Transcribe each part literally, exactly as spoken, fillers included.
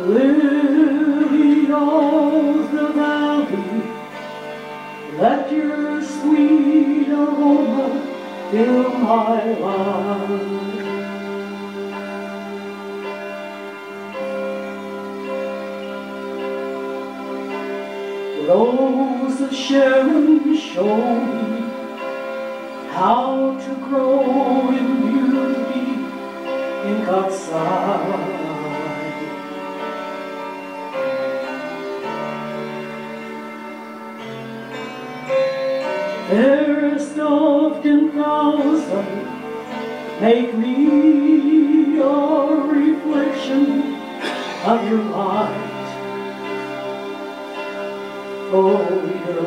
Lily of the valley, let your sweet aroma fill my life. Rose of Sharon, show me how to grow in beauty in God's sight. Fairest of ten thousand, make me a reflection of your light. Oh, your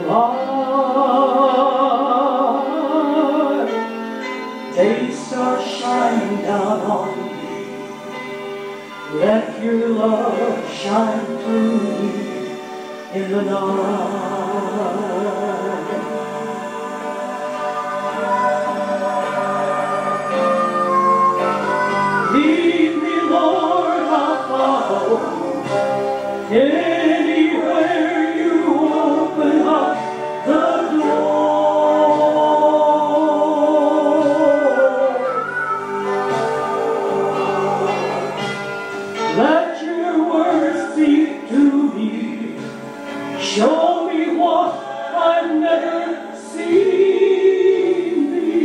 light, day stars shining down on me. Let your love shine through me in the night. Lead me, Lord, I'll follow. Anywhere you open up the door. Let your words speak to me. Show me what I've never seen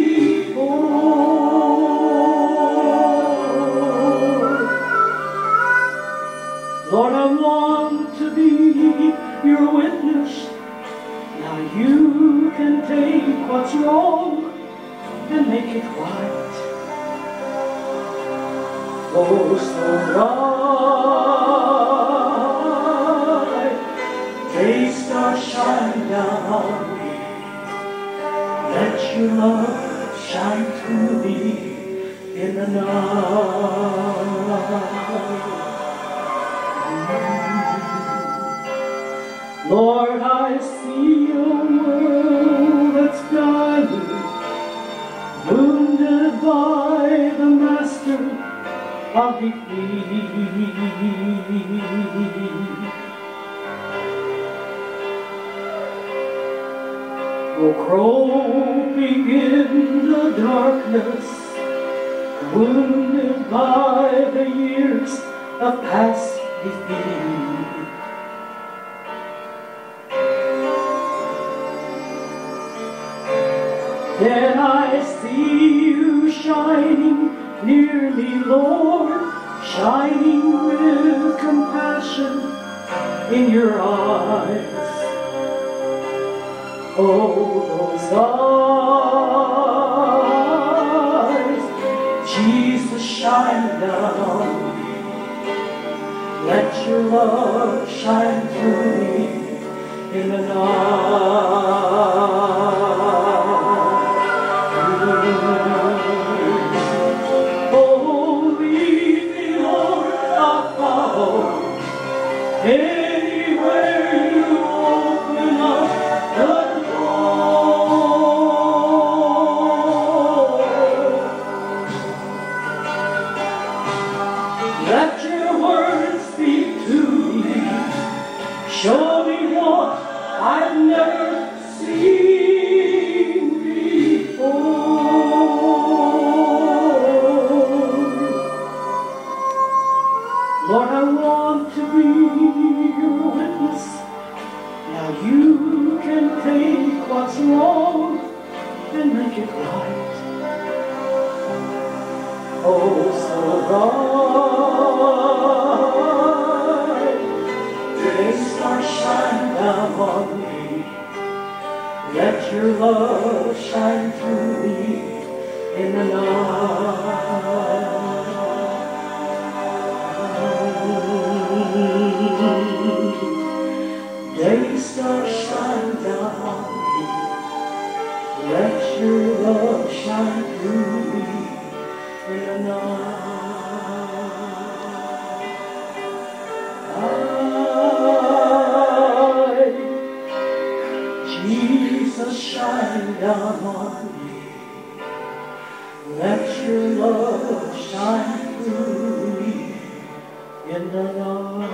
before. Lord, I want to be your witness. Now you can take what's wrong and make it right. Oh, so bright, day stars shine down on me. Let your love shine through me in the night. Lord, I see a world that's dying, wounded by the master of defeat. Oh, groping in the darkness, wounded by the years of past defeat. Then I see you shining near me, Lord, shining with compassion in your eyes. Oh, those eyes, Jesus, shine down on me. Let your love shine through me in the night. Oh, lead me, Lord, I'll follow. Anywhere you open up the door. Let your words speak to me. Show me what I've never seen before. Lord, I want to be your witness. Now you can take what's wrong and make it right. Oh, so bright, day stars shine down on me. Let your love shine through me in the night. Day stars shine down on me. Let your love shine through me in the night. Jesus, shine down on me. Let your love shine through me in the night.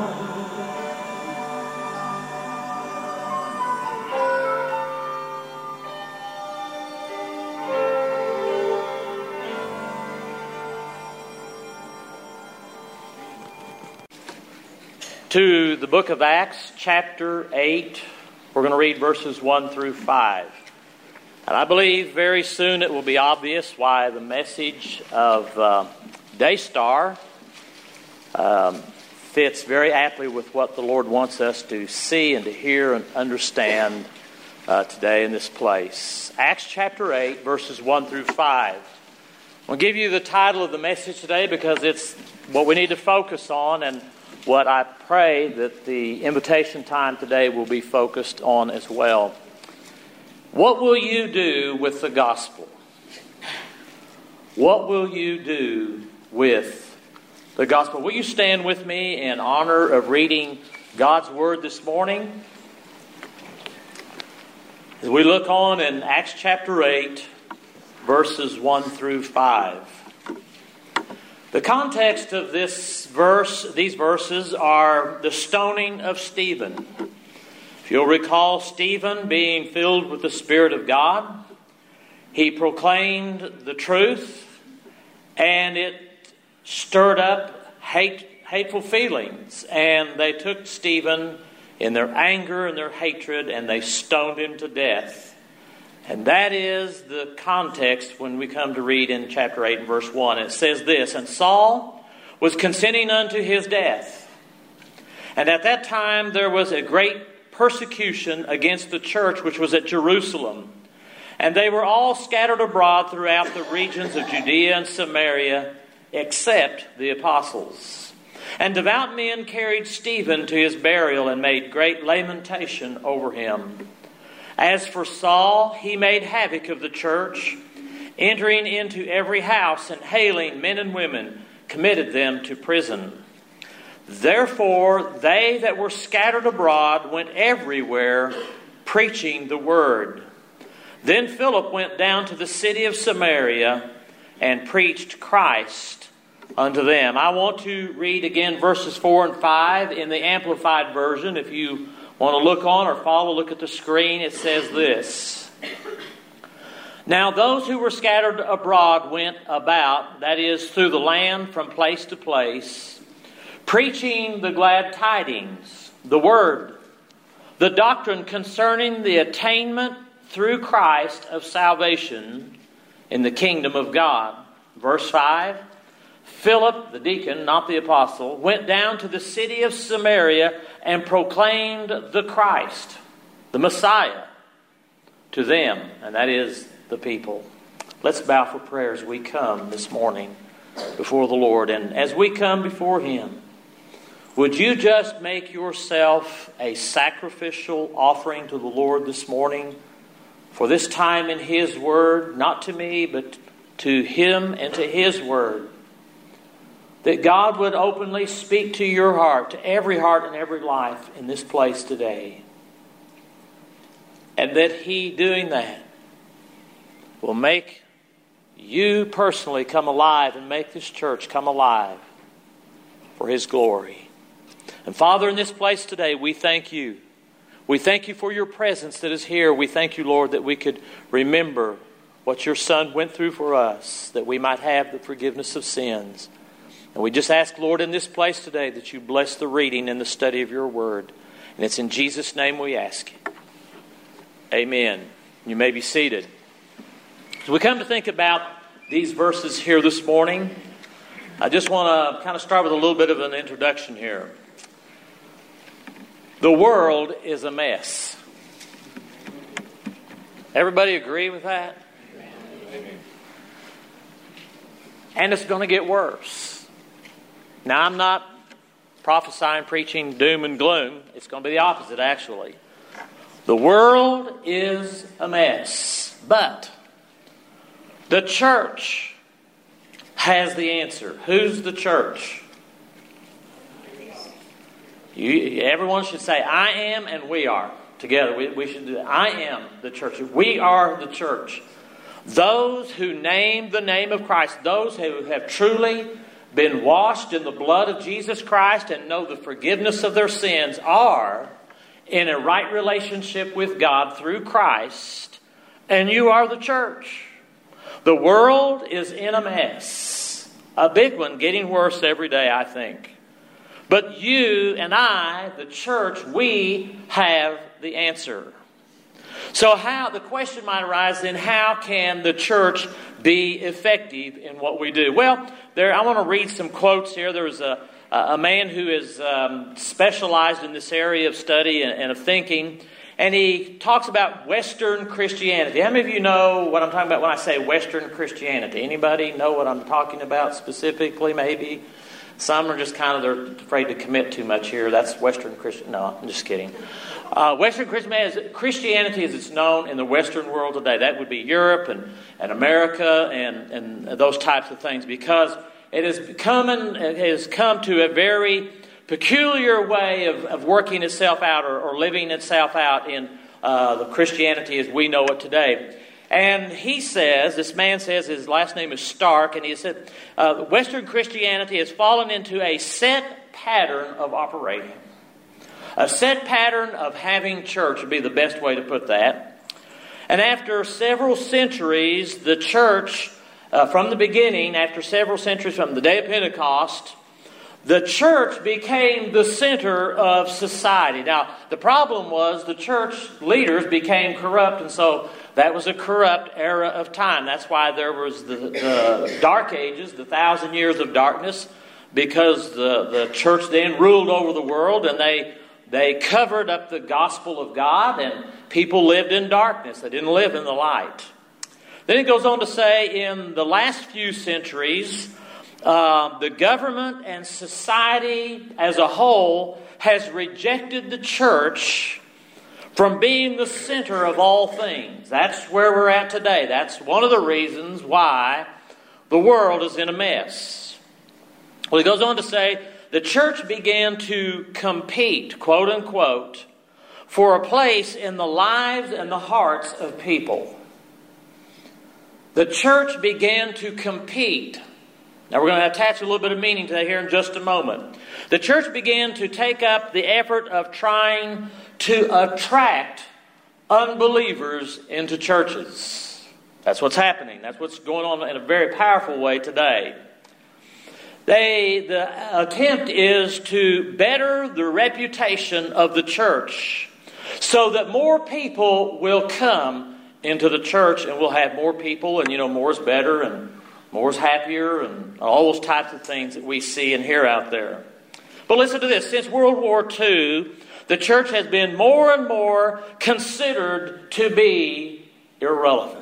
To the book of Acts, chapter eight. We're going to read verses one through five. And I believe very soon it will be obvious why the message of uh, Daystar um, fits very aptly with what the Lord wants us to see and to hear and understand uh, today in this place. Acts chapter eight, verses one through five. I'll give you the title of the message today because it's what we need to focus on, and what I pray that the invitation time today will be focused on as well. What will you do with the gospel? What will you do with the gospel? Will you stand with me in honor of reading God's Word this morning? As we look on in Acts chapter eight, verses one through five. The context of this verse, these verses, are the stoning of Stephen. If you'll recall, Stephen, being filled with the Spirit of God, he proclaimed the truth, and it stirred up hate, hateful feelings. And they took Stephen in their anger and their hatred, and they stoned him to death. And that is the context when we come to read in chapter eight and verse one. It says this, "And Saul was consenting unto his death. And at that time there was a great persecution against the church which was at Jerusalem. And they were all scattered abroad throughout the regions of Judea and Samaria, except the apostles. And devout men carried Stephen to his burial and made great lamentation over him. As for Saul, he made havoc of the church, entering into every house and hailing men and women, committed them to prison. Therefore, they that were scattered abroad went everywhere, preaching the word. Then Philip went down to the city of Samaria and preached Christ unto them." I want to read again verses four and five in the Amplified Version. If you want to look on or follow, look at the screen. It says this. "Now those who were scattered abroad went about, that is, through the land from place to place, preaching the glad tidings, the word, the doctrine concerning the attainment through Christ of salvation in the kingdom of God." Verse five. "Philip, the deacon, not the apostle, went down to the city of Samaria and proclaimed the Christ, the Messiah, to them," and that is the people. Let's bow for prayer as we come this morning before the Lord. And as we come before Him, would you just make yourself a sacrificial offering to the Lord this morning for this time in His Word, not to me, but to Him and to His Word. That God would openly speak to your heart, to every heart and every life in this place today. And that He, doing that, will make you personally come alive and make this church come alive for His glory. And Father, in this place today, we thank You. We thank You for Your presence that is here. We thank You, Lord, that we could remember what Your Son went through for us, that we might have the forgiveness of sins. And we just ask, Lord, in this place today that You bless the reading and the study of Your Word. And it's in Jesus' name we ask it. Amen. You may be seated. As we come to think about these verses here this morning, I just want to kind of start with a little bit of an introduction here. The world is a mess. Everybody agree with that? And it's going to get worse. Now, I'm not prophesying, preaching doom and gloom. It's going to be the opposite, actually. The world is a mess. But the church has the answer. Who's the church? You, everyone should say, I am and we are. Together, we, we should do that. I am the church. We are the church. Those who name the name of Christ, those who have truly been washed in the blood of Jesus Christ and know the forgiveness of their sins are in a right relationship with God through Christ, and you are the church. The world is in a mess. A big one, getting worse every day, I think. But you and I, the church, we have the answer. So how, the question might arise then, how can the church be effective in what we do? Well, there, I want to read some quotes here. There's a, a man who is um, specialized in this area of study and, and of thinking, and he talks about Western Christianity. How many of you know what I'm talking about when I say Western Christianity? Anybody know what I'm talking about specifically, maybe? Some are just kind of, they're afraid to commit too much here. That's Western Christian. No, I'm just kidding. Uh, Western Christianity, as it's known in the Western world today, that would be Europe and, and America and, and those types of things, because it has come, in, it has come to a very peculiar way of, of working itself out or, or living itself out in uh, the Christianity as we know it today. And he says, this man says, his last name is Stark, and he said, uh, Western Christianity has fallen into a set pattern of operating. A set pattern of having church would be the best way to put that. And after several centuries, the church, uh, from the beginning, after several centuries from the day of Pentecost, the church became the center of society. Now, the problem was the church leaders became corrupt, and so that was a corrupt era of time. That's why there was the, the Dark Ages, the thousand years of darkness, because the, the church then ruled over the world, and they they covered up the gospel of God, and people lived in darkness. They didn't live in the light. Then it goes on to say, in the last few centuries, uh, the government and society as a whole has rejected the church from being the center of all things. That's where we're at today. That's one of the reasons why the world is in a mess. Well, he goes on to say, the church began to compete, quote unquote, for a place in the lives and the hearts of people. The church began to compete. Now we're going to attach a little bit of meaning to that here in just a moment. The church began to take up the effort of trying to attract unbelievers into churches. That's what's happening. That's what's going on in a very powerful way today. They, the attempt is to better the reputation of the church so that more people will come into the church, and we'll have more people, and you know, more is better and more is happier, and all those types of things that we see and hear out there. But listen to this. Since World War Two, the church has been more and more considered to be irrelevant.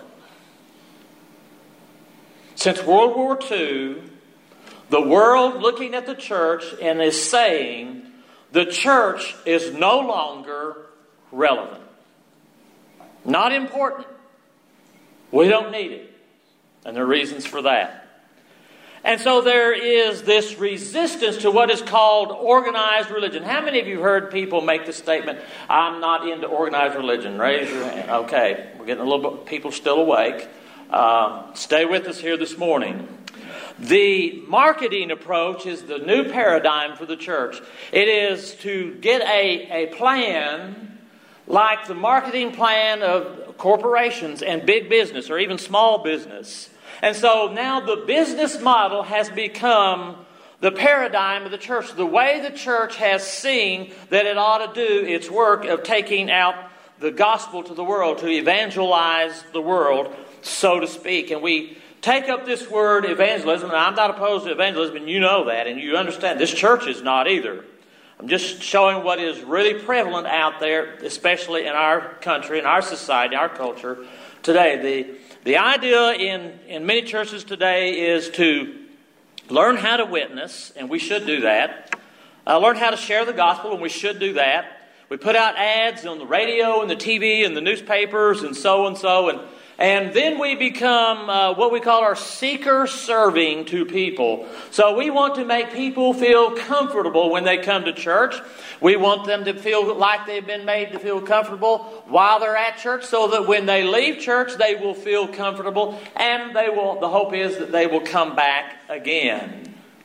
Since World War Two, the world looking at the church and is saying the church is no longer relevant. Not important. We don't need it. And there are reasons for that. And so there is this resistance to what is called organized religion. How many of you heard people make the statement, I'm not into organized religion? Raise your hand. Okay, we're getting a little bit, people still awake. Uh, stay with us here this morning. The marketing approach is the new paradigm for the church. It is to get a, a plan like the marketing plan of corporations and big business or even small business. And so now the business model has become the paradigm of the church. The way the church has seen that it ought to do its work of taking out the gospel to the world, to evangelize the world, so to speak. And we take up this word evangelism, and I'm not opposed to evangelism, and you know that, and you understand. This church is not either. I'm just showing what is really prevalent out there, especially in our country, in our society, our culture today. The The idea in, in many churches today is to learn how to witness, and we should do that. Uh, learn how to share the gospel, and we should do that. We put out ads on the radio and the T V and the newspapers and so and so, and and then we become uh, what we call our seeker serving to people. So we want to make people feel comfortable when they come to church. We want them to feel like they've been made to feel comfortable while they're at church, so that when they leave church, they will feel comfortable, and they will. The hope is that they will come back again.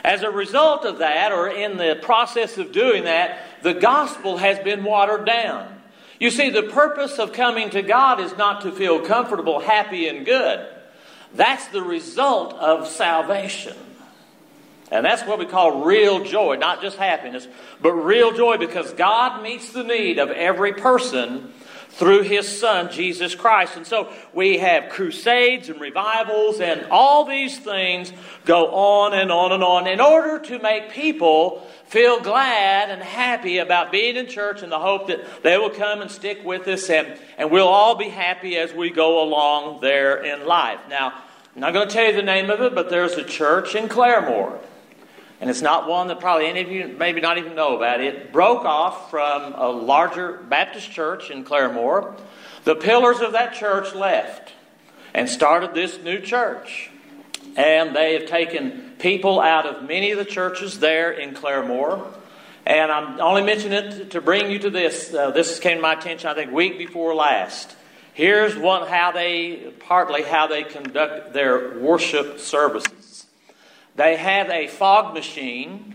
As a result of that, or in the process of doing that, the gospel has been watered down. You see, the purpose of coming to God is not to feel comfortable, happy, and good. That's the result of salvation. And that's what we call real joy, not just happiness, but real joy, because God meets the need of every person through His Son, Jesus Christ. And so we have crusades and revivals, and all these things go on and on and on in order to make people feel glad and happy about being in church, in the hope that they will come and stick with us, and, and we'll all be happy as we go along there in life. Now, I'm not going to tell you the name of it, but there's a church in Claremore. And it's not one that probably any of you maybe not even know about. It broke off from a larger Baptist church in Claremore. The pillars of that church left and started this new church. And they have taken people out of many of the churches there in Claremore. And I'm only mentioning it to bring you to this. Uh, this came to my attention, I think, week before last. Here's one how they, partly how they conduct their worship services. They have a fog machine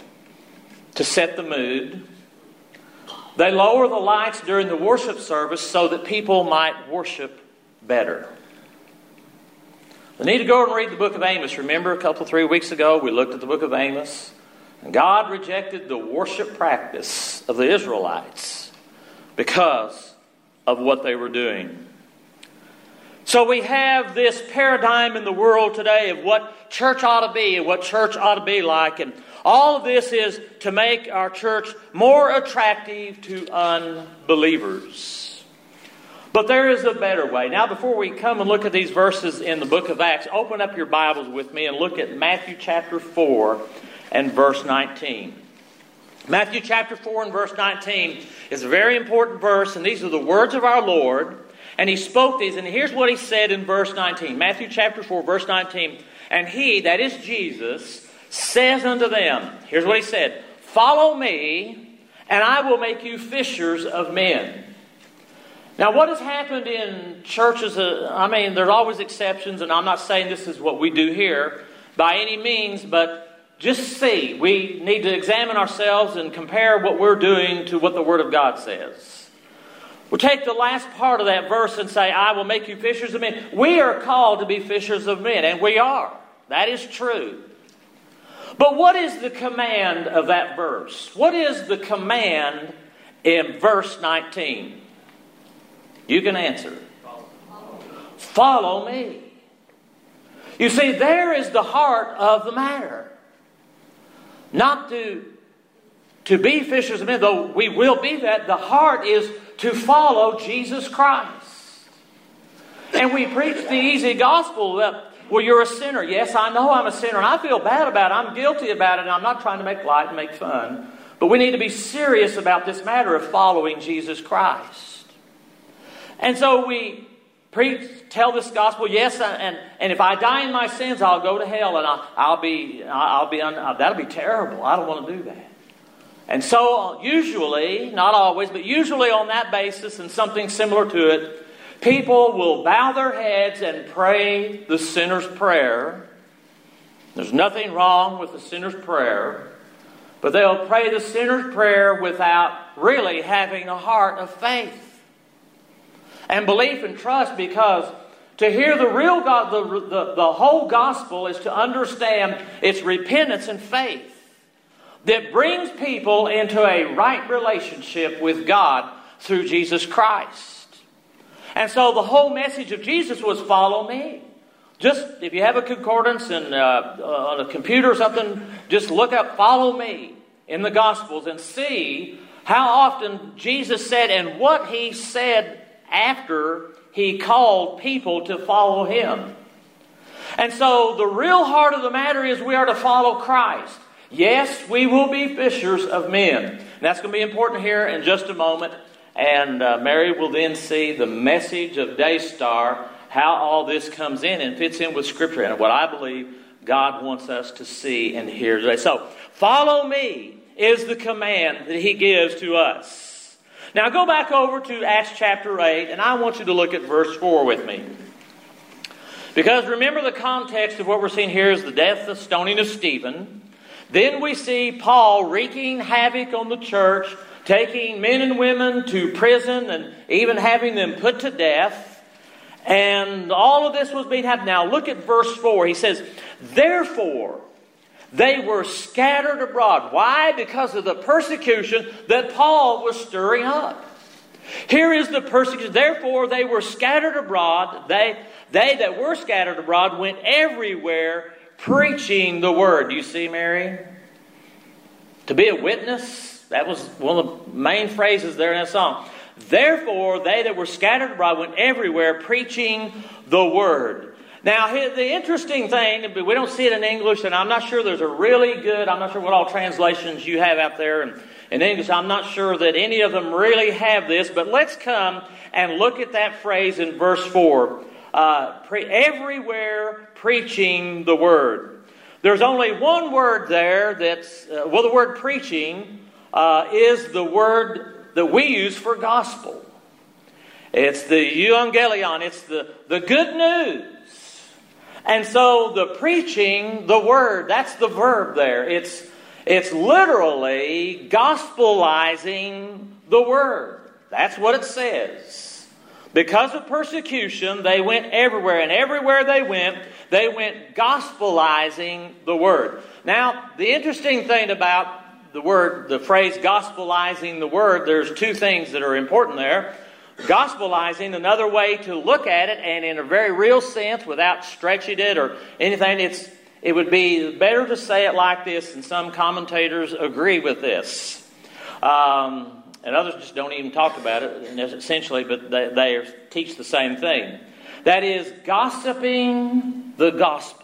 to set the mood. They lower the lights during the worship service so that people might worship better. We need to go and read the book of Amos. Remember a couple, three weeks ago, we looked at the book of Amos. And God rejected the worship practice of the Israelites because of what they were doing. So we have this paradigm in the world today of what church ought to be and what church ought to be like. And all of this is to make our church more attractive to unbelievers. But there is a better way. Now, before we come and look at these verses in the book of Acts, open up your Bibles with me and look at Matthew chapter four and verse nineteen. Matthew chapter four and verse nineteen is a very important verse, and these are the words of our Lord. And He spoke these, and here's what He said in verse nineteen. Matthew chapter four, verse nineteen. And He, that is Jesus, says unto them, here's what He said, "Follow me, and I will make you fishers of men." Now, what has happened in churches, uh, I mean, there's always exceptions, and I'm not saying this is what we do here by any means, but just see, we need to examine ourselves and compare what we're doing to what the Word of God says. We'll take the last part of that verse and say, "I will make you fishers of men." We are called to be fishers of men, and we are. That is true. But what is the command of that verse? What is the command in verse nineteen? You can answer. Follow me. You see, there is the heart of the matter. Not to, to be fishers of men, though we will be that. The heart is to follow Jesus Christ. And we preach the easy gospel that, well, you're a sinner. Yes, I know I'm a sinner, and I feel bad about it. I'm guilty about it, and I'm not trying to make light and make fun. But we need to be serious about this matter of following Jesus Christ. And so we preach, tell this gospel, yes, and, and if I die in my sins, I'll go to hell, and I'll, I'll be, I'll be, that'll be terrible. I don't want to do that. And so usually, not always, but usually on that basis and something similar to it, people will bow their heads and pray the sinner's prayer. There's nothing wrong with the sinner's prayer, but they'll pray the sinner's prayer without really having a heart of faith and belief and trust, because to hear the real God, the, the, the whole gospel is to understand its repentance and faith that brings people into a right relationship with God through Jesus Christ. And so the whole message of Jesus was follow me. Just, if you have a concordance and uh, on a computer or something, just look up follow me in the Gospels and see how often Jesus said and what He said after He called people to follow Him. And so the real heart of the matter is we are to follow Christ. Yes, we will be fishers of men. And that's going to be important here in just a moment. And uh, Mary will then see the message of Daystar, how all this comes in and fits in with Scripture and what I believe God wants us to see and hear today. So, follow me is the command that He gives to us. Now, go back over to Acts chapter eight, and I want you to look at verse four with me. Because remember, the context of what we're seeing here is the death, the stoning of Stephen. Then we see Paul wreaking havoc on the church, taking men and women to prison and even having them put to death. And all of this was being happened. Now look at verse four. He says, therefore, they were scattered abroad. Why? Because of the persecution that Paul was stirring up. Here is the persecution. Therefore, they were scattered abroad. They, they that were scattered abroad went everywhere preaching the word. Do you see, Mary? To be a witness, that was one of the main phrases there in that song. Therefore, they that were scattered abroad went everywhere preaching the word. Now, the interesting thing, we don't see it in English, and I'm not sure there's a really good, I'm not sure what all translations you have out there in, in English. I'm not sure that any of them really have this, but let's come and look at that phrase in verse four. Uh, pre- everywhere preaching the word. There's only one word there that's, uh, well, the word preaching uh, is the word that we use for gospel. It's the euangelion, it's the, the good news. And so the preaching, the word, that's the verb there. It's, it's literally gospelizing the word. That's what it says. Because of persecution, they went everywhere. And everywhere they went, they went gospelizing the word. Now, the interesting thing about the word, the phrase gospelizing the word, there's two things that are important there. Gospelizing, another way to look at it, and in a very real sense, without stretching it or anything, it's it would be better to say it like this, and some commentators agree with this. Um, and others just don't even talk about it, essentially, but they, they teach the same thing. That is, gossiping the gospel.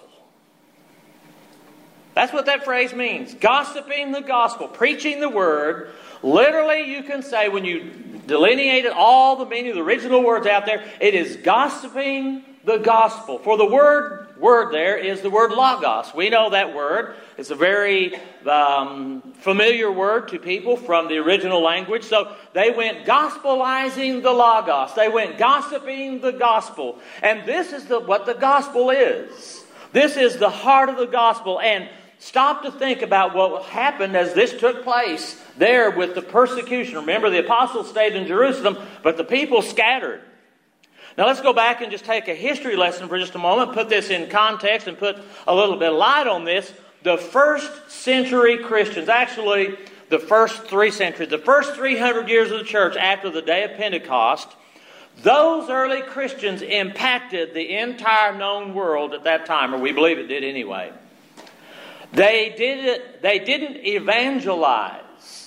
That's what that phrase means. Gossiping the gospel, preaching the word. Literally, you can say, when you delineated all the meaning of the original words out there, it is gossiping the gospel. For the word word there is the word logos. We know that word. It's a very um, familiar word to people from the original language. So they went gospelizing the logos. They went gossiping the gospel. And this is the, what the gospel is. This is the heart of the gospel. And stop to think about what happened as this took place there with the persecution. Remember, the apostles stayed in Jerusalem, but the people scattered. Now let's go back and just take a history lesson for just a moment, put this in context and put a little bit of light on this. The first century Christians, actually the first three centuries, the first three hundred years of the church after the day of Pentecost, those early Christians impacted the entire known world at that time, or we believe it did anyway. They did it, they didn't evangelize.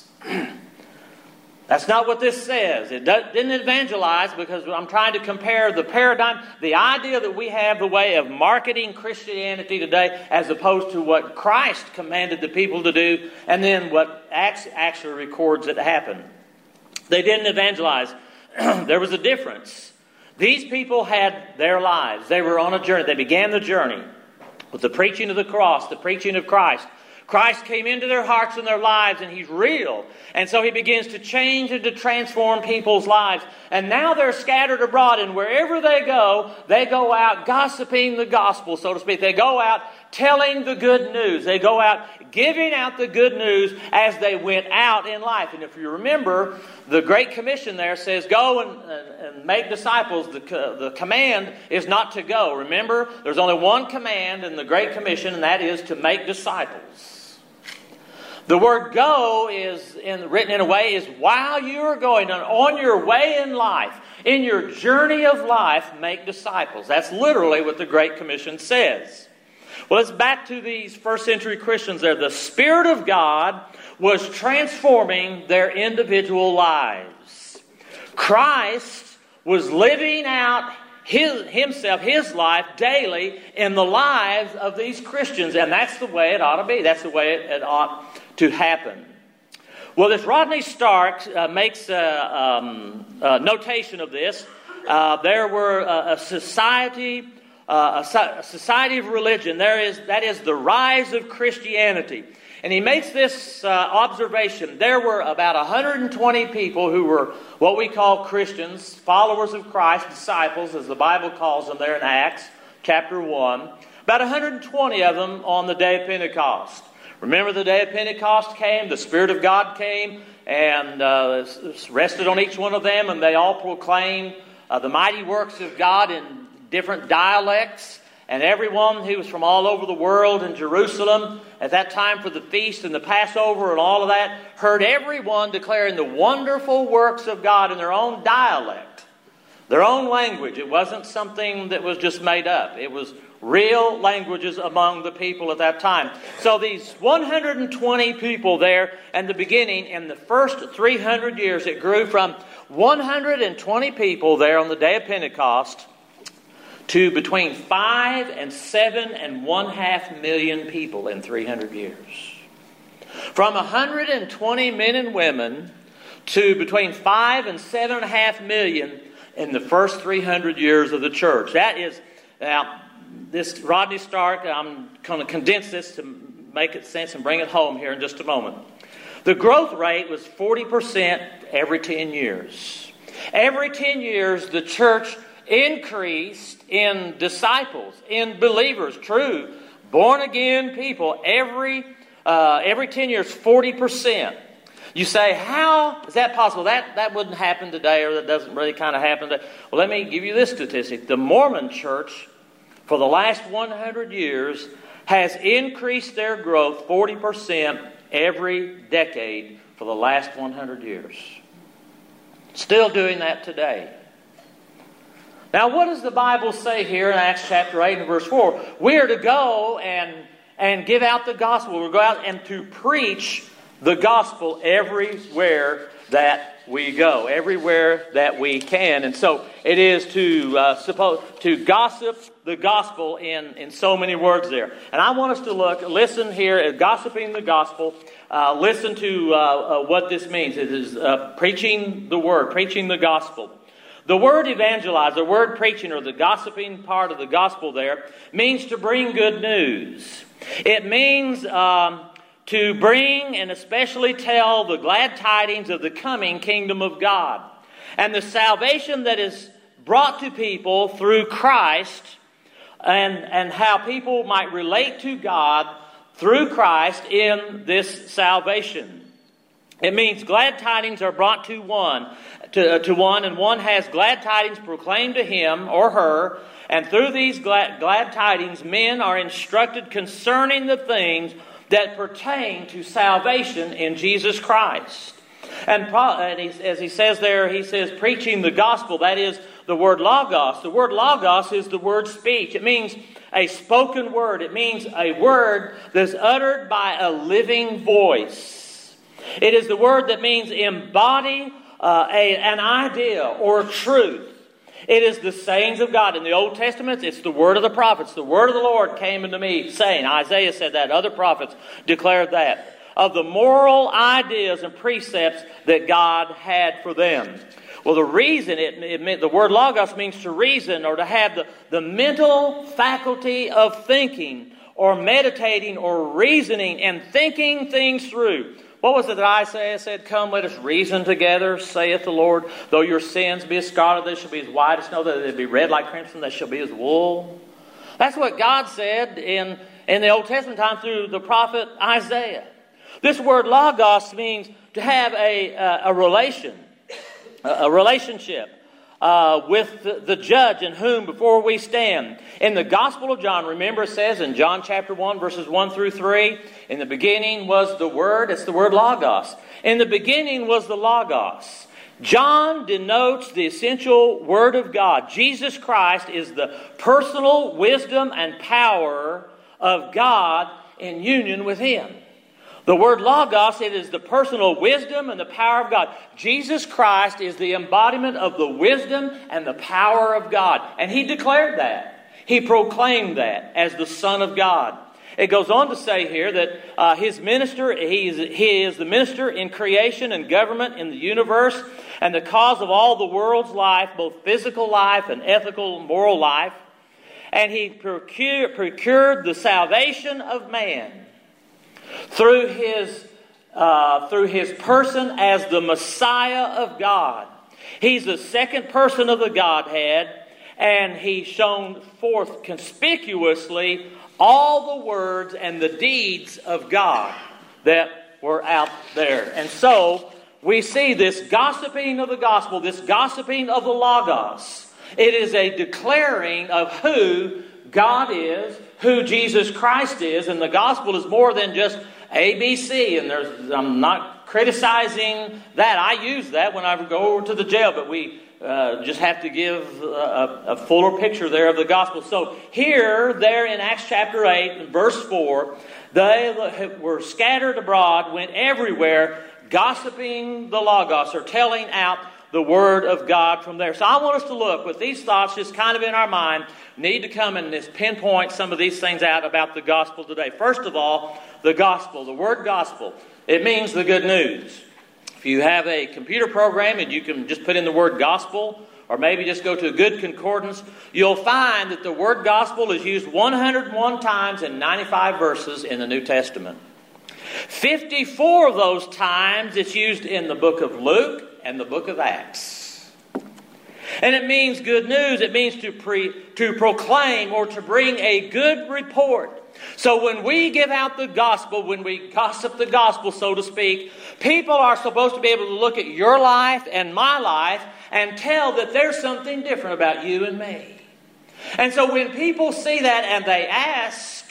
That's not what this says. It didn't evangelize, because I'm trying to compare the paradigm, the idea that we have, the way of marketing Christianity today, as opposed to what Christ commanded the people to do, and then what Acts actually records that happened. They didn't evangelize. There was a difference. These people had their lives. They were on a journey. They began the journey with the preaching of the cross, the preaching of Christ. Christ came into their hearts and their lives, and He's real. And so He begins to change and to transform people's lives. And now they're scattered abroad, and wherever they go, they go out gossiping the gospel, so to speak. They go out telling the good news. They go out giving out the good news as they went out in life. And if you remember, the Great Commission there says, go and, and, and make disciples. The, the command is not to go. Remember, there's only one command in the Great Commission, and that is to make disciples. The word go is in, written in a way is while you are going on, on your way in life, in your journey of life, make disciples. That's literally what the Great Commission says. Well, it's back to these first century Christians there. The Spirit of God was transforming their individual lives. Christ was living out His, himself, His life daily in the lives of these Christians. And that's the way it ought to be. That's the way it, it ought to happen. Well, this Rodney Stark uh, makes a, um, a notation of this. Uh, there were a, a society, uh, a, a society of religion. There is that is the rise of Christianity. And he makes this uh, observation. There were about one hundred twenty people who were what we call Christians, followers of Christ, disciples, as the Bible calls them there in Acts chapter one. About one hundred twenty of them on the day of Pentecost. Remember the day of Pentecost came, the Spirit of God came, and uh, rested on each one of them, and they all proclaimed uh, the mighty works of God in different dialects. And everyone who was from all over the world in Jerusalem at that time for the feast and the Passover and all of that heard everyone declaring the wonderful works of God in their own dialect, their own language. It wasn't something that was just made up. It was real languages among the people at that time. So these one hundred twenty people there in the beginning, in the first three hundred years, it grew from one hundred twenty people there on the day of Pentecost to between five and seven and one half million people in three hundred years. From one hundred twenty men and women to between five and seven and a half million in the first three hundred years of the church. That is, now, this Rodney Stark, I'm going to condense this to make it sense and bring it home here in just a moment. The growth rate was forty percent every ten years. Every ten years, the church increased in disciples, in believers, true, born-again people, every uh, every ten years, forty percent. You say, how is that possible? That, that wouldn't happen today, or that doesn't really kind of happen today. Well, let me give you this statistic. The Mormon church, for the last one hundred years, has increased their growth forty percent every decade for the last one hundred years. Still doing that today. Now, what does the Bible say here in Acts chapter eight and verse four? We are to go and, and give out the gospel. We're to go out and to preach the gospel everywhere that we go, everywhere that we can. And so it is to uh, suppose to gossip the gospel in, in so many words there. And I want us to look, listen here at gossiping the gospel. Uh, listen to uh, uh, what this means. It is uh, preaching the word, preaching the gospel. The word evangelize, the word preaching, or the gossiping part of the gospel there, means to bring good news. It means um, to bring and especially tell the glad tidings of the coming kingdom of God and the salvation that is brought to people through Christ, and, and how people might relate to God through Christ in this salvation. It means glad tidings are brought to one, to, uh, to one, and one has glad tidings proclaimed to him or her, and through these glad, glad tidings, men are instructed concerning the things that pertain to salvation in Jesus Christ. And, pro, and he, as he says there, he says preaching the gospel, that is the word logos. The word logos is the word speech. It means a spoken word. It means a word that's uttered by a living voice. It is the word that means embody uh, a, an idea or truth. It is the sayings of God. In the Old Testament, it's the word of the prophets. The word of the Lord came unto me, saying, Isaiah said that, other prophets declared that, of the moral ideas and precepts that God had for them. Well, the reason, it, it meant, the word logos means to reason, or to have the, the mental faculty of thinking, or meditating, or reasoning, and thinking things through. What was it that Isaiah said? Come, let us reason together, saith the Lord. Though your sins be as scarlet, they shall be as white as snow. Though they be red like crimson, they shall be as wool. That's what God said in, in the Old Testament time through the prophet Isaiah. This word logos means to have a, a, a relation, a, a relationship uh, with the, the judge in whom before we stand. In the Gospel of John, remember it says in John chapter one, verses one through three, in the beginning was the Word, it's the word logos. In the beginning was the logos. John denotes the essential Word of God. Jesus Christ is the personal wisdom and power of God in union with Him. The word logos, it is the personal wisdom and the power of God. Jesus Christ is the embodiment of the wisdom and the power of God. And He declared that. He proclaimed that as the Son of God. It goes on to say here that uh, His minister, he is, he is the minister in creation and government in the universe, and the cause of all the world's life, both physical life and ethical, moral life. And He procured, procured the salvation of man through his, uh, through his person as the Messiah of God. He's the second person of the Godhead, and He's shown forth conspicuously all the words and the deeds of God that were out there. And so we see this gossiping of the gospel, this gossiping of the Logos. It is a declaring of who God is, who Jesus Christ is, and the gospel is more than just A B C. And there's, I'm not criticizing that. I use that when I go over to the jail, but we uh, just have to give a, a fuller picture there of the gospel. So here, there in Acts chapter eight, verse four, they were scattered abroad, went everywhere, gossiping the Logos, or telling out the Word of God from there. So I want us to look with these thoughts just kind of in our mind, need to come and just pinpoint some of these things out about the gospel today. First of all, the gospel, the word gospel, it means the good news. If you have a computer program and you can just put in the word gospel, or maybe just go to a good concordance, you'll find that the word gospel is used one hundred one times in ninety-five verses in the New Testament. fifty-four of those times it's used in the book of Luke and the book of Acts. And it means good news. It means to pre, to proclaim or to bring a good report. So when we give out the gospel, when we gossip the gospel, so to speak, people are supposed to be able to look at your life and my life and tell that there's something different about you and me. And so when people see that and they ask,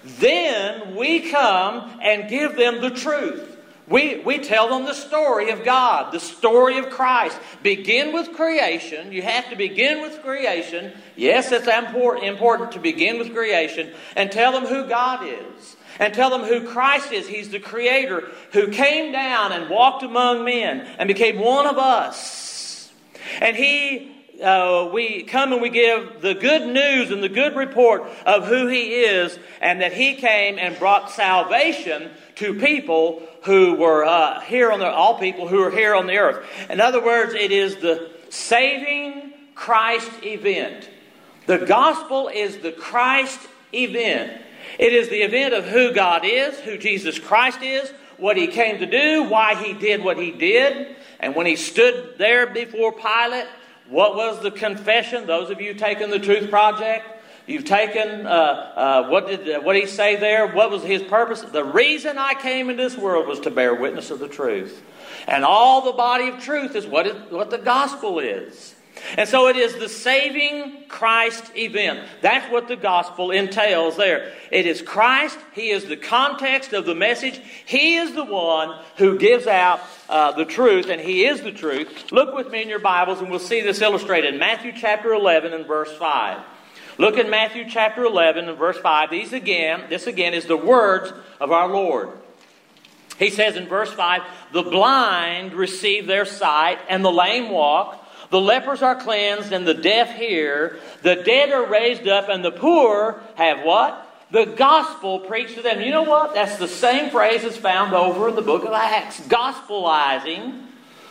then we come and give them the truth. We, we tell them the story of God, the story of Christ. Begin with creation. You have to begin with creation. Yes, it's important, important to begin with creation. And tell them who God is. And tell them who Christ is. He's the Creator who came down and walked among men and became one of us. And He... Uh, we come and we give the good news and the good report of who He is, and that He came and brought salvation to people who were uh, here on the all people who are here on the earth. In other words, it is the saving Christ event. The gospel is the Christ event. It is the event of who God is, who Jesus Christ is, what He came to do, why He did what He did, and when He stood there before Pilate. What was the confession? Those of you taking the Truth Project, you've taken, uh, uh, what did uh, what did He say there? What was His purpose? The reason I came into this world was to bear witness of the truth. And all the body of truth is what, it, what the gospel is. And so it is the saving Christ event. That's what the gospel entails there. It is Christ. He is the context of the message. He is the one who gives out uh, the truth, and He is the truth. Look with me in your Bibles, and we'll see this illustrated. Matthew chapter eleven and verse five. Look at Matthew chapter eleven and verse five. These again, this again is the words of our Lord. He says in verse five, "The blind receive their sight, and the lame walk. The lepers are cleansed, and the deaf hear. The dead are raised up, and the poor have" what? "The gospel preached to them." You know what? That's the same phrase that's found over in the book of Acts. Gospelizing,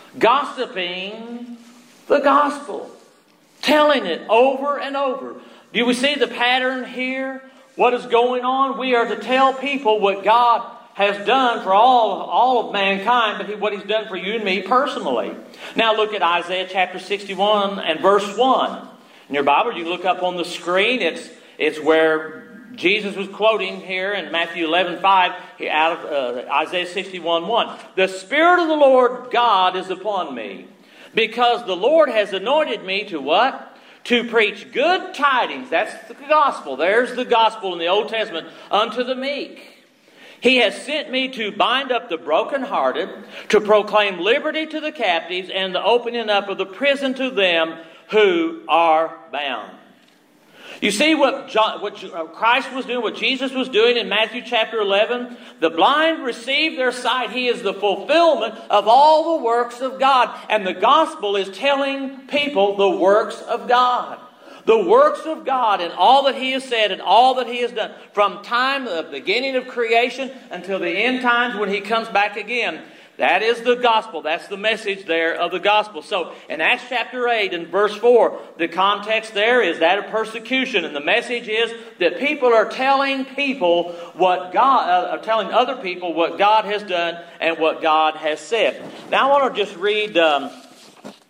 gossiping the gospel. Telling it over and over. Do we see the pattern here? What is going on? We are to tell people what God has done for all, all of mankind, but he, what He's done for you and me personally. Now look at Isaiah chapter sixty-one and verse one. In your Bible, you can look up on the screen. It's, it's where Jesus was quoting here in Matthew eleven five, out of uh, Isaiah sixty-one one. "The Spirit of the Lord God is upon me, because the Lord has anointed me to" what? "To preach good tidings." That's the gospel. There's the gospel in the Old Testament. "Unto the meek. He has sent me to bind up the brokenhearted, to proclaim liberty to the captives, and the opening up of the prison to them who are bound." You see what, John, what Christ was doing, what Jesus was doing in Matthew chapter eleven? The blind receive their sight. He is the fulfillment of all the works of God. And the gospel is telling people the works of God. The works of God and all that He has said and all that He has done. From time, the beginning of creation until the end times when He comes back again. That is the gospel. That's the message there of the gospel. So in Acts chapter eight and verse four, the context there is that of persecution. And the message is that people are telling people what God, uh, are telling other people what God has done and what God has said. Now I want to just read um,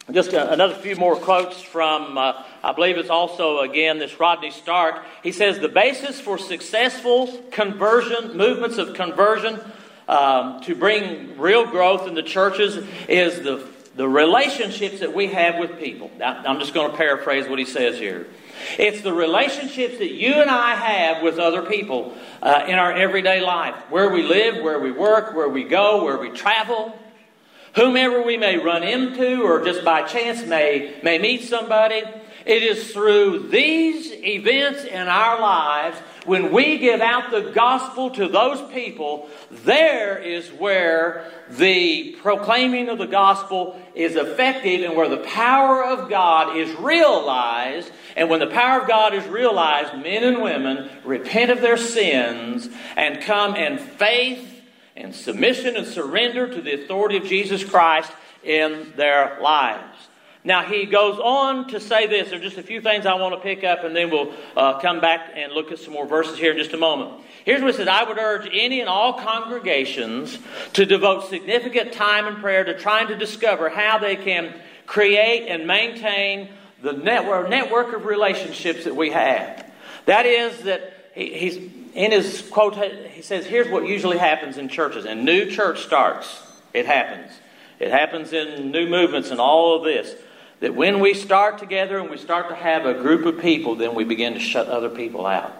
Just a, another few more quotes from, uh, I believe it's also, again, this Rodney Stark. He says, the basis for successful conversion, movements of conversion um, to bring real growth in the churches is the, the relationships that we have with people. Now, I'm just going to paraphrase what he says here. It's the relationships that you and I have with other people uh, in our everyday life. Where we live, where we work, where we go, where we travel. Whomever we may run into or just by chance may, may meet somebody. It is through these events in our lives, when we give out the gospel to those people, there is where the proclaiming of the gospel is effective and where the power of God is realized. And when the power of God is realized, men and women repent of their sins and come in faith and submission and surrender to the authority of Jesus Christ in their lives. Now, he goes on to say this. There are just a few things I want to pick up, and then we'll uh, come back and look at some more verses here in just a moment. Here's what it says. I would urge any and all congregations to devote significant time and prayer to trying to discover how they can create and maintain the network, network of relationships that we have. That is that he, he's... In his quote, he says, here's what usually happens in churches. And new church starts. It happens. It happens in new movements and all of this. That when we start together and we start to have a group of people, then we begin to shut other people out.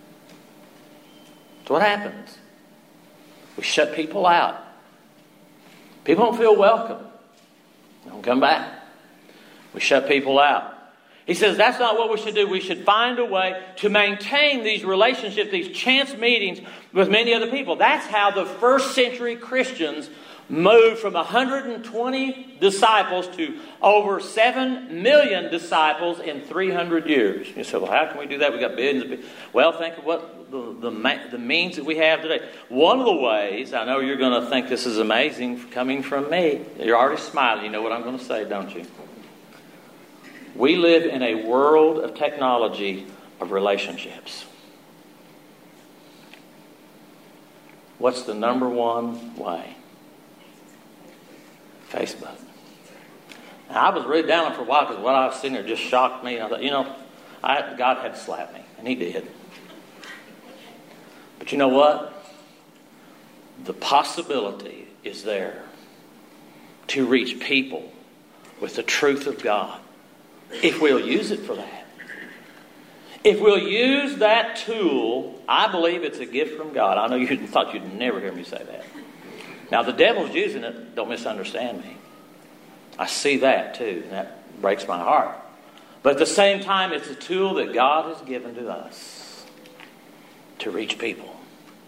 That's what happens. We shut people out. People don't feel welcome. They don't come back. We shut people out. He says that's not what we should do. We should find a way to maintain these relationships, these chance meetings with many other people. That's how the first century Christians moved from one hundred twenty disciples to over seven million disciples in three hundred years. You say, well, how can we do that? We've got billions of people. Well, think of what the, the, the means that we have today. One of the ways, I know you're going to think this is amazing coming from me. You're already smiling. You know what I'm going to say, don't you? We live in a world of technology of relationships. What's the number one way? Facebook. Now, I was really down for a while because what I was seeing there just shocked me. I thought, you know, I, God had to slap me, and He did. But you know what? The possibility is there to reach people with the truth of God. If we'll use it for that. If we'll use that tool, I believe it's a gift from God. I know you thought you'd never hear me say that. Now, the devil's using it. Don't misunderstand me. I see that too. And that breaks my heart. But at the same time, it's a tool that God has given to us to reach people.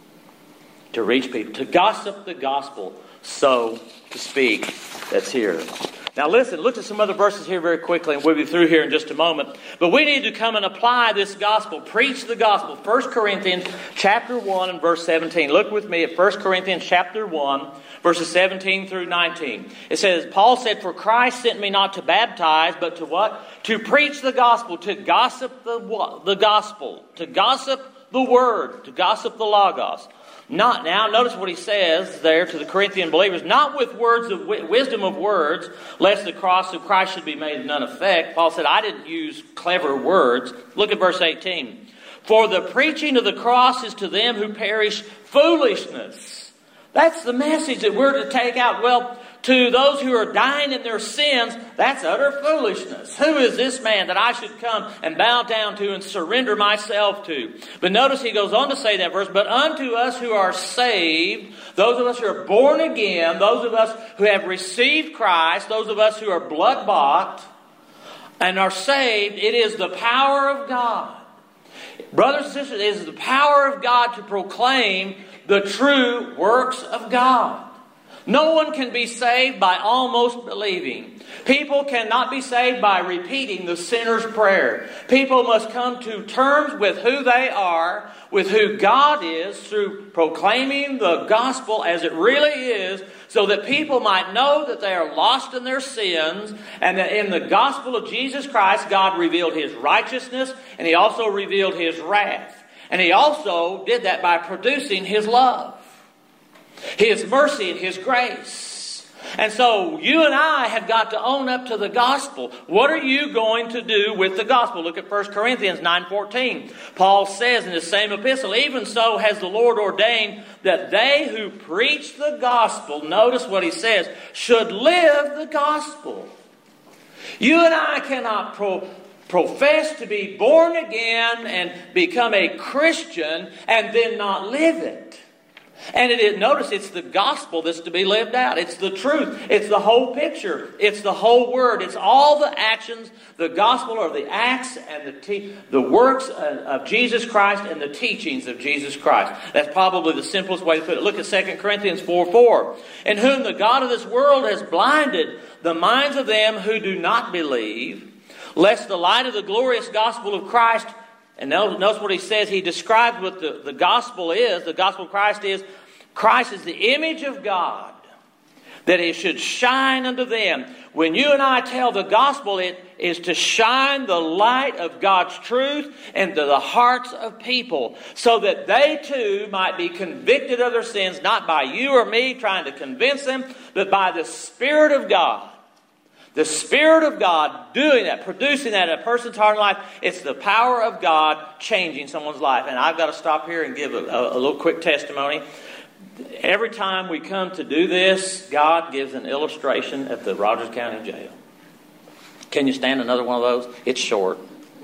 To reach people. To gossip the gospel, so to speak, that's here. Now listen, look at some other verses here very quickly, and we'll be through here in just a moment. But we need to come and apply this gospel, preach the gospel. First Corinthians chapter one and verse seventeen. Look with me at First Corinthians chapter one, verses seventeen through nineteen. It says, Paul said, for Christ sent me not to baptize, but to what? To preach the gospel, to gossip the, the gospel, to gossip the word, to gossip the logos. Not now, notice what he says there to the Corinthian believers, not with words of wi- wisdom of words, lest the cross of Christ should be made of none effect. Paul said, I didn't use clever words. Look at verse eighteen. For the preaching of the cross is to them who perish foolishness. That's the message that we're to take out. Well, to those who are dying in their sins, that's utter foolishness. Who is this man that I should come and bow down to and surrender myself to? But notice he goes on to say that verse, but unto us who are saved, those of us who are born again, those of us who have received Christ, those of us who are blood-bought and are saved, it is the power of God. Brothers and sisters, it is the power of God to proclaim the true works of God. No one can be saved by almost believing. People cannot be saved by repeating the sinner's prayer. People must come to terms with who they are, with who God is, through proclaiming the gospel as it really is, so that people might know that they are lost in their sins, and that in the gospel of Jesus Christ, God revealed His righteousness, and He also revealed His wrath. And He also did that by producing His love, His mercy, and His grace. And so you and I have got to own up to the gospel. What are you going to do with the gospel? Look at First Corinthians nine fourteen. Paul says in the same epistle, even so has the Lord ordained that they who preach the gospel, notice what he says, should live the gospel. You and I cannot pro- profess to be born again and become a Christian and then not live it. And it is, notice it's the gospel that's to be lived out. It's the truth. It's the whole picture. It's the whole word. It's all the actions. The gospel are the acts and the te- the works of Jesus Christ and the teachings of Jesus Christ. That's probably the simplest way to put it. Look at Second Corinthians four four. In whom the God of this world has blinded the minds of them who do not believe, lest the light of the glorious gospel of Christ. And notice what he says. He describes what the, the gospel is. The gospel of Christ is, Christ is the image of God, that it should shine unto them. When you and I tell the gospel, it is to shine the light of God's truth into the hearts of people, so that they too might be convicted of their sins, not by you or me trying to convince them, but by the Spirit of God. The Spirit of God doing that, producing that in a person's heart and life. It's the power of God changing someone's life. And I've got to stop here and give a, a, a little quick testimony. Every time we come to do this, God gives an illustration at the Rogers County Jail. Can you stand another one of those? It's short.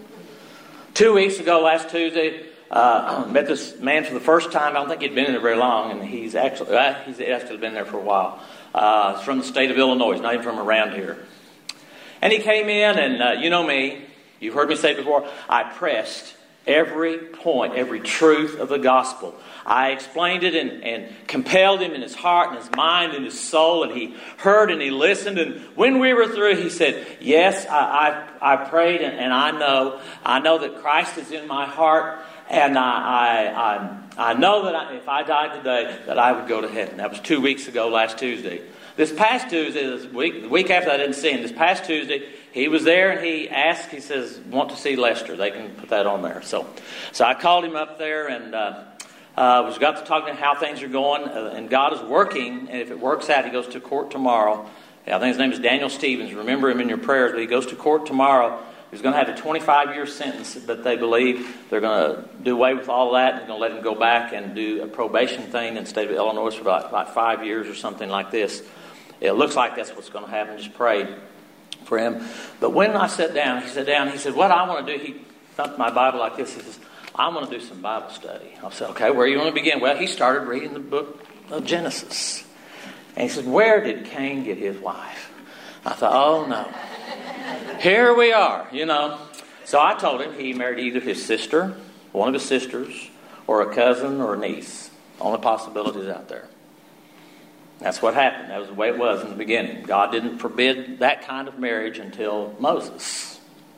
Two weeks ago, last Tuesday, uh, I met this man for the first time. I don't think he'd been in there very long, and he's actually uh, he's actually been there for a while. Uh, he's from the state of Illinois. He's not even from around here. And he came in, and uh, you know me, you've heard me say it before, I pressed every point, every truth of the gospel. I explained it and, and compelled him in his heart and his mind and his soul, and he heard and he listened. And when we were through, he said, yes, I, I, I prayed, and, and I know, I know that Christ is in my heart, and I, I, I, I know that I, if I died today, that I would go to heaven. That was two weeks ago, last Tuesday. This past Tuesday, this week, the week after I didn't see him, this past Tuesday, he was there and he asked, he says, want to see Lester. They can put that on there. So so I called him up there and uh, uh, was got to talk to him how things are going. Uh, and God is working, and if it works out, he goes to court tomorrow. I think his name is Daniel Stevens. Remember him in your prayers, but he goes to court tomorrow. He's going to have a twenty-five year sentence, but they believe they're going to do away with all that. They're going to let him go back and do a probation thing in the state of Illinois for about, about five years or something like this. It looks like that's what's going to happen. Just pray for him. But when I sat down, he sat down, he said, what I want to do, he thumped my Bible like this. He says, I want to do some Bible study. I said, okay, where do you want to begin? Well, he started reading the book of Genesis. And he said, where did Cain get his wife? I thought, oh no. Here we are, you know. So I told him he married either his sister, one of his sisters, or a cousin or a niece. Only possibilities out there. That's what happened. That was the way it was in the beginning. God didn't forbid that kind of marriage until Moses.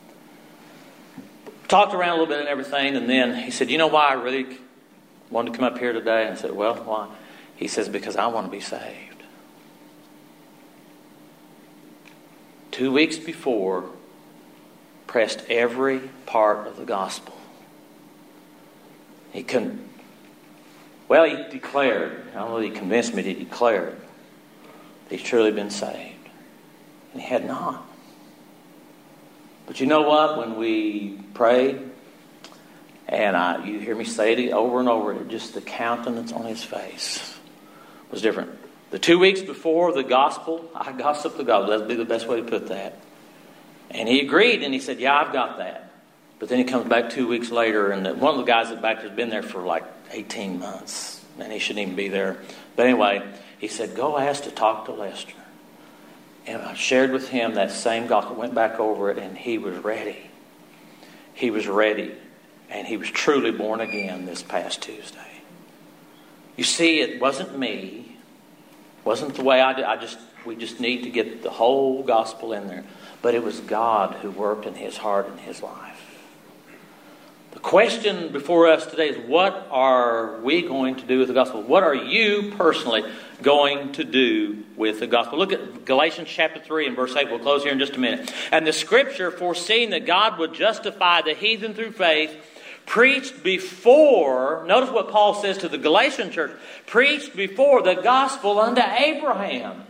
Talked around a little bit and everything, and then he said, you know why I really wanted to come up here today? And I said, well, why? He says, because I want to be saved. Two weeks before, pressed every part of the gospel. He couldn't. Well, he declared, I don't know if he convinced me, he declared that he's truly been saved. And he had not. But you know what? When we prayed, and I, you hear me say it over and over, just the countenance on his face was different. The two weeks before the gospel, I gossiped the gospel. That would be the best way to put that. And he agreed, and he said, yeah, I've got that. But then he comes back two weeks later, and one of the guys that back has been there for like eighteen months, and he shouldn't even be there. But anyway, he said, go ask to talk to Lester. And I shared with him that same gospel, went back over it, and he was ready. He was ready. And he was truly born again this past Tuesday. You see, it wasn't me. It wasn't the way I did. I just, we just need to get the whole gospel in there. But it was God who worked in his heart and his life. The question before us today is, what are we going to do with the gospel? What are you personally going to do with the gospel? Look at Galatians chapter three and verse eight. We'll close here in just a minute. And the scripture, foreseeing that God would justify the heathen through faith, preached before, notice what Paul says to the Galatian church, preached before the gospel unto Abraham.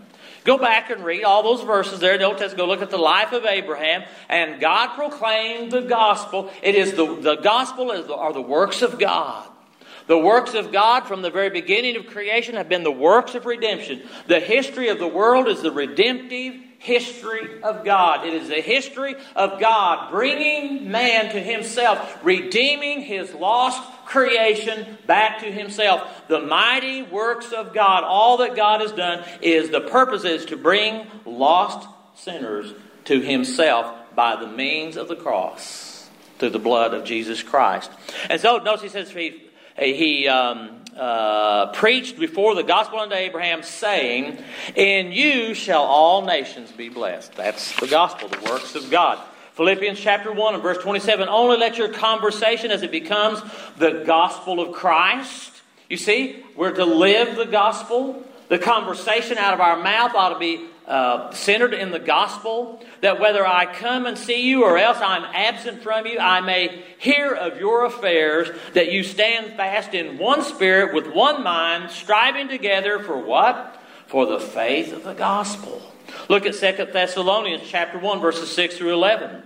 Go back and read all those verses there in the Old Testament. Go look at the life of Abraham. And God proclaimed the gospel. It is the, the gospel is the, are the works of God. The works of God from the very beginning of creation have been the works of redemption. The history of the world is the redemptive history of God. It is the history of God bringing man to Himself, redeeming His lost creation back to Himself. The mighty works of God, all that God has done, is the purpose is to bring lost sinners to Himself by the means of the cross, through the blood of Jesus Christ. And so, notice He says, He, he um, uh, preached before the gospel unto Abraham, saying, in you shall all nations be blessed. That's the gospel, the works of God. Philippians chapter one and verse twenty-seven, only let your conversation as it becomes the gospel of Christ. You see, we're to live the gospel. The conversation out of our mouth ought to be uh, centered in the gospel. That whether I come and see you or else I'm absent from you, I may hear of your affairs, that you stand fast in one spirit with one mind, striving together for what? For the faith of the gospel. Look at Second Thessalonians chapter one, verses six through eleven.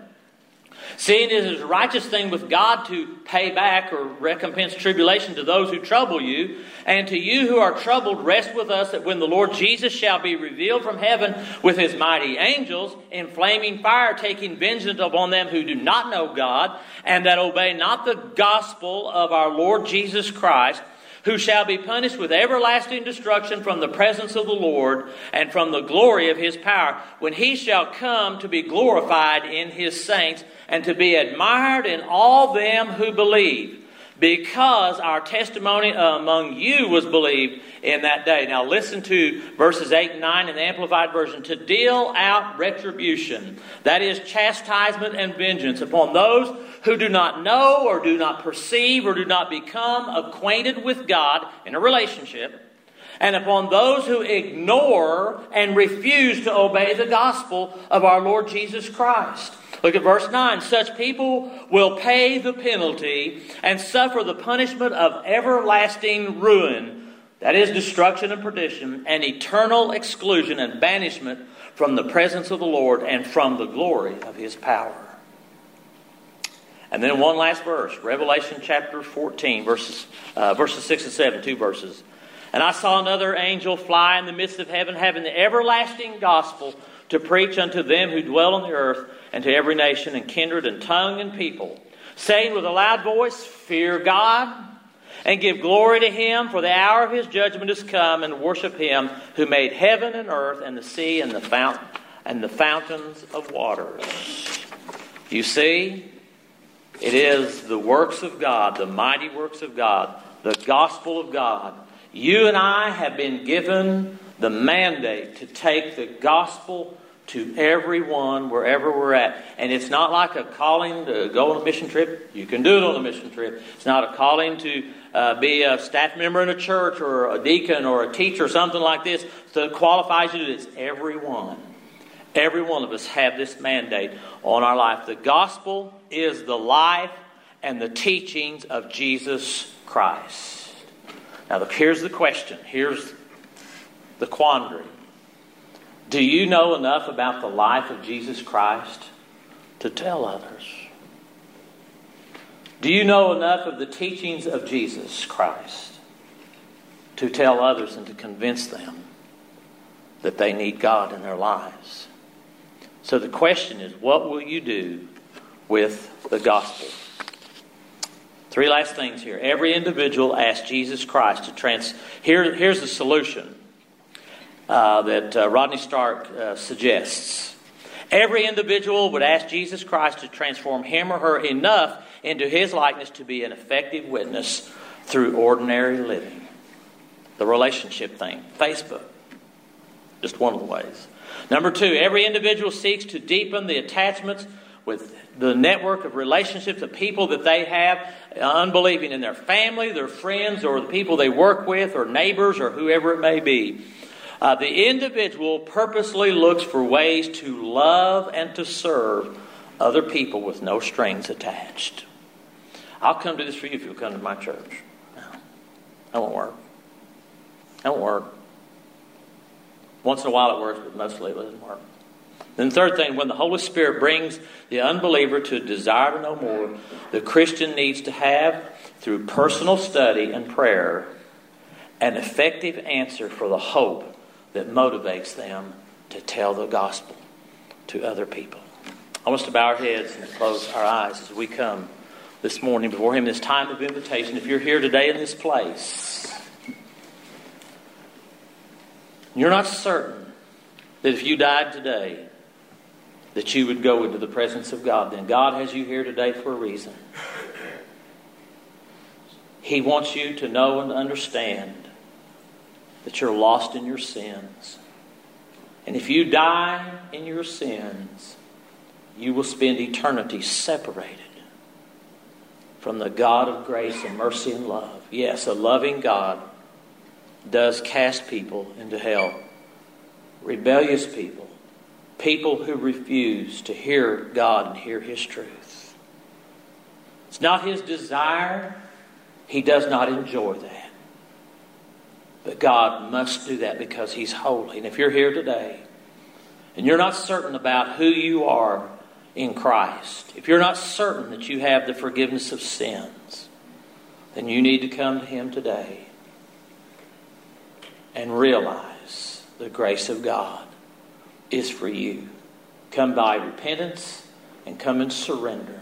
Seeing it is a righteous thing with God to pay back or recompense tribulation to those who trouble you, and to you who are troubled, rest with us that when the Lord Jesus shall be revealed from heaven with His mighty angels, in flaming fire, taking vengeance upon them who do not know God, and that obey not the gospel of our Lord Jesus Christ, who shall be punished with everlasting destruction from the presence of the Lord and from the glory of His power, when He shall come to be glorified in His saints and to be admired in all them who believe, because our testimony among you was believed in that day. Now listen to verses eight and nine in the Amplified Version. To deal out retribution, that is chastisement and vengeance, upon those who do not know or do not perceive or do not become acquainted with God in a relationship, and upon those who ignore and refuse to obey the gospel of our Lord Jesus Christ. Look at verse nine. Such people will pay the penalty and suffer the punishment of everlasting ruin, that is destruction and perdition, and eternal exclusion and banishment from the presence of the Lord and from the glory of His power. And then one last verse, Revelation chapter fourteen, verses, uh, verses six and seven, two verses. And I saw another angel fly in the midst of heaven, having the everlasting gospel to preach unto them who dwell on the earth, and to every nation and kindred and tongue and people, saying with a loud voice, fear God, and give glory to Him, for the hour of His judgment is come, and worship Him who made heaven and earth and the sea and the fount and the fountains of waters. You see, it is the works of God, the mighty works of God, the gospel of God. You and I have been given the mandate to take the gospel to everyone, wherever we're at. And it's not like a calling to go on a mission trip. You can do it on a mission trip. It's not a calling to uh, be a staff member in a church or a deacon or a teacher or something like this that qualifies you to do this. Everyone. Every one of us have this mandate on our life. The gospel is the life and the teachings of Jesus Christ. Now, look, here's the question. Here's the quandary. Do you know enough about the life of Jesus Christ to tell others? Do you know enough of the teachings of Jesus Christ to tell others and to convince them that they need God in their lives? So the question is, what will you do with the gospel? Three last things here. Every individual asks Jesus Christ to trans... Here, here's the solution. Uh, that uh, Rodney Stark uh, suggests. Every individual would ask Jesus Christ to transform him or her enough into His likeness to be an effective witness through ordinary living. The relationship thing. Facebook. Just one of the ways. Number two, every individual seeks to deepen the attachments with the network of relationships of people that they have, uh, unbelieving in their family, their friends, or the people they work with, or neighbors, or whoever it may be. Uh, the individual purposely looks for ways to love and to serve other people with no strings attached. I'll come do this for you if you'll come to my church. No, that won't work. That won't work. Once in a while it works, but mostly it doesn't work. Then the third thing, when the Holy Spirit brings the unbeliever to a desire to know more, the Christian needs to have, through personal study and prayer, an effective answer for the hope that motivates them to tell the gospel to other people. I want us to bow our heads and close our eyes as we come this morning before Him, this time of invitation. If you're here today in this place, you're not certain that if you died today, that you would go into the presence of God, then God has you here today for a reason. He wants you to know and understand that you're lost in your sins. And if you die in your sins, you will spend eternity separated from the God of grace and mercy and love. Yes, a loving God does cast people into hell. Rebellious people. People who refuse to hear God and hear His truth. It's not His desire. He does not enjoy that. But God must do that because He's holy. And if you're here today and you're not certain about who you are in Christ, if you're not certain that you have the forgiveness of sins, then you need to come to Him today and realize the grace of God is for you. Come by repentance and come in surrender.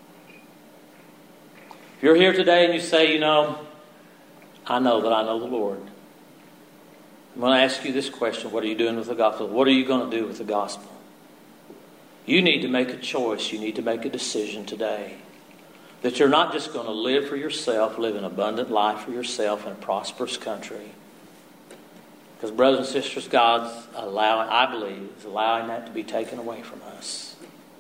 If you're here today and you say, you know, I know that I know the Lord. I'm going to ask you this question. What are you doing with the gospel? What are you going to do with the gospel? You need to make a choice. You need to make a decision today that you're not just going to live for yourself, live an abundant life for yourself in a prosperous country. Because, brothers and sisters, God's allowing, I believe, is allowing that to be taken away from us.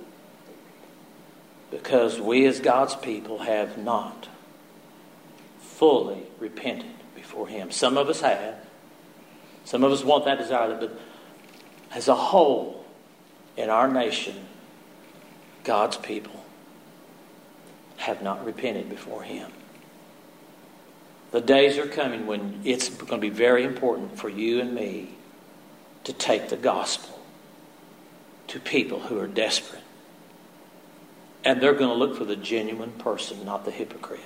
Because we as God's people have not fully repented before Him. Some of us have. Some of us want that desire. But as a whole, in our nation, God's people have not repented before Him. The days are coming when it's going to be very important for you and me to take the gospel to people who are desperate. And they're going to look for the genuine person, not the hypocrite.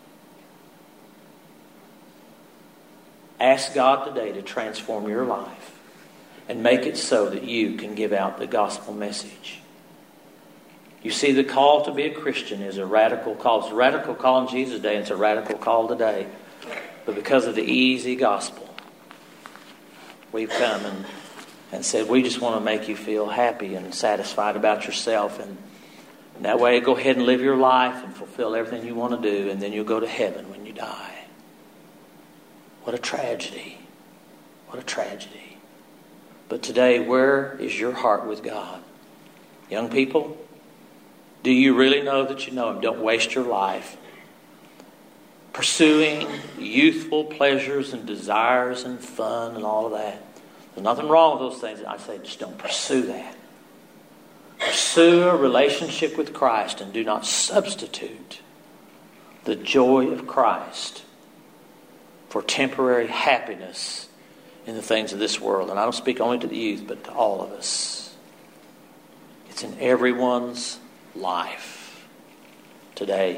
Ask God today to transform your life and make it so that you can give out the gospel message. You see, the call to be a Christian is a radical call. It's a radical call in Jesus' day, and it's a radical call today. But because of the easy gospel, we've come and, and said, we just want to make you feel happy and satisfied about yourself. And, and that way, go ahead and live your life and fulfill everything you want to do, and then you'll go to heaven when you die. What a tragedy. What a tragedy. But today, where is your heart with God? Young people, do you really know that you know Him? Don't waste your life pursuing youthful pleasures and desires and fun and all of that. There's nothing wrong with those things. I say just don't pursue that. Pursue a relationship with Christ and do not substitute the joy of Christ for temporary happiness in the things of this world. And I don't speak only to the youth, but to all of us. It's in everyone's life today.